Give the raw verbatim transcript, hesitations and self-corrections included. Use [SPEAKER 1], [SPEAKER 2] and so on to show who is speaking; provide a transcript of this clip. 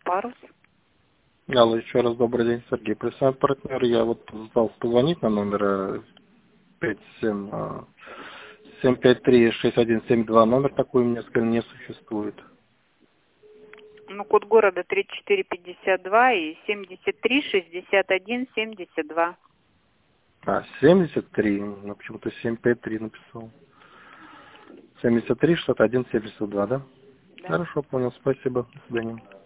[SPEAKER 1] Парус.
[SPEAKER 2] Алло, еще раз добрый день, Сергей. Профессиональный партнер. Я вот пытался позвонить на номер пять семь семь пять три шесть один семь два. Номер такой у меня, скажем, не существует.
[SPEAKER 1] Ну, код города тридцать четыре пятьдесят два и семьдесят три шестьдесят один семьдесят два.
[SPEAKER 2] А, семьдесят три, ну почему-то семь пять три написал. семьдесят три шестьдесят один семьдесят два, да?
[SPEAKER 1] Да.
[SPEAKER 2] Хорошо, понял, спасибо, до свидания.